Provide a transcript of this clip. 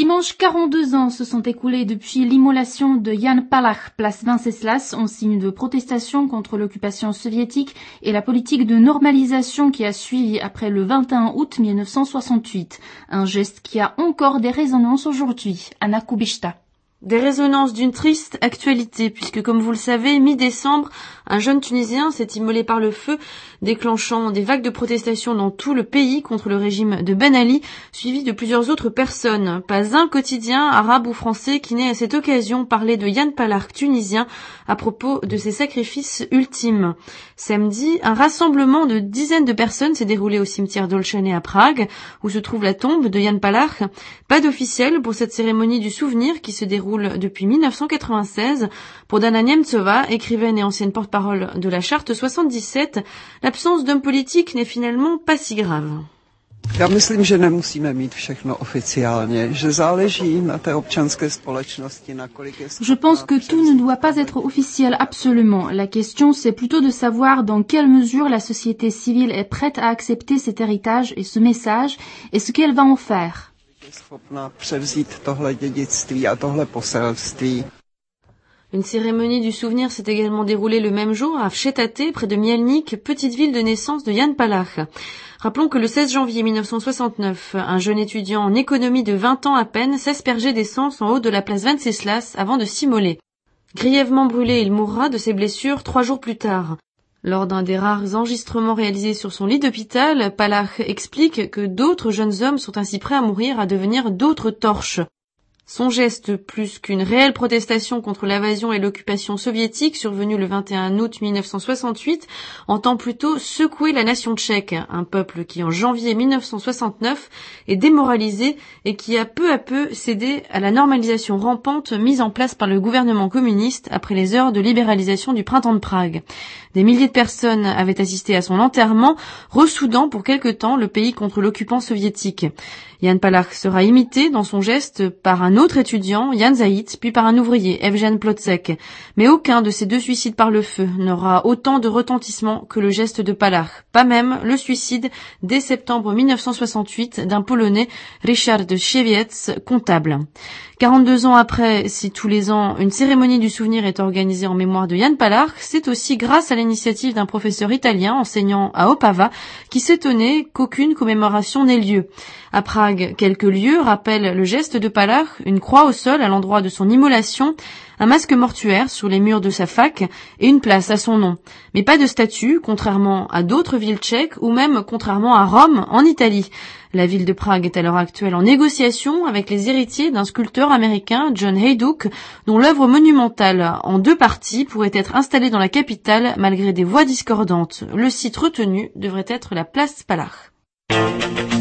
Dimanche, 42 ans se sont écoulés depuis l'immolation de Jan Palach, place Venceslas, en signe de protestation contre l'occupation soviétique et la politique de normalisation qui a suivi après le 21 août 1968. Un geste qui a encore des résonances aujourd'hui. Anna Kubishta. Des résonances d'une triste actualité, puisque comme vous le savez, mi-décembre, un jeune Tunisien s'est immolé par le feu, déclenchant des vagues de protestation dans tout le pays contre le régime de Ben Ali, suivi de plusieurs autres personnes. Pas un quotidien, arabe ou français, qui n'ait à cette occasion parlé de Jan Palach tunisien à propos de ses sacrifices ultimes. Samedi, un rassemblement de dizaines de personnes s'est déroulé au cimetière d'Olszany à Prague, où se trouve la tombe de Jan Palach. Pas d'officiel pour cette cérémonie du souvenir qui se déroule depuis 1996. Pour Dana Nemtsova, écrivaine et ancienne porte-parole de la Charte 77, l'absence d'hommes politiques n'est finalement pas si grave. Já myslím, že nemusíme mít všechno oficiálně, že záleží na té občanské společnosti, nakolik je... Je pense que tout ne doit pas être officiel absolument. La question, c'est plutôt de savoir dans quelle mesure la société civile est prête à accepter cet héritage et ce message et ce qu'elle va en faire. schopna převzít tohle dědictví a tohle poselství. Une cérémonie du souvenir s'est également déroulée le même jour à Vsetate, près de Mielnik, petite ville de naissance de Jan Palach. Rappelons que le 16 janvier 1969, un jeune étudiant en économie de 20 ans à peine s'aspergeait d'essence en haut de la place Venceslas avant de s'immoler. Grièvement brûlé, il mourra de ses blessures 3 jours plus tard. Lors d'un des rares enregistrements réalisés sur son lit d'hôpital, Palach explique que d'autres jeunes hommes sont ainsi prêts à mourir, à devenir d'autres torches. Son geste, plus qu'une réelle protestation contre l'invasion et l'occupation soviétique survenue le 21 août 1968, entend plutôt secouer la nation tchèque, un peuple qui en janvier 1969 est démoralisé et qui a peu à peu cédé à la normalisation rampante mise en place par le gouvernement communiste après les heures de libéralisation du printemps de Prague. Des milliers de personnes avaient assisté à son enterrement, ressoudant pour quelque temps le pays contre l'occupant soviétique. Jan Palach sera imité dans son geste par un autre étudiant, Jan Zaït, puis par un ouvrier, Evgen Plotzek. Mais aucun de ces deux suicides par le feu n'aura autant de retentissement que le geste de Palach. Pas même le suicide, dès septembre 1968, d'un Polonais, Richard Siewiec, comptable. 42 ans après, si tous les ans une cérémonie du souvenir est organisée en mémoire de Jan Palach, c'est aussi grâce à l'initiative d'un professeur italien enseignant à Opava qui s'étonnait qu'aucune commémoration n'ait lieu. À Prague, quelques lieux rappellent le geste de Palach, une croix au sol à l'endroit de son immolation, un masque mortuaire sur les murs de sa fac et une place à son nom. Mais pas de statue, contrairement à d'autres villes tchèques ou même contrairement à Rome, en Italie. La ville de Prague est à l'heure actuelle en négociation avec les héritiers d'un sculpteur américain, John Hayduk, dont l'œuvre monumentale en 2 parties pourrait être installée dans la capitale malgré des voix discordantes. Le site retenu devrait être la place Palach.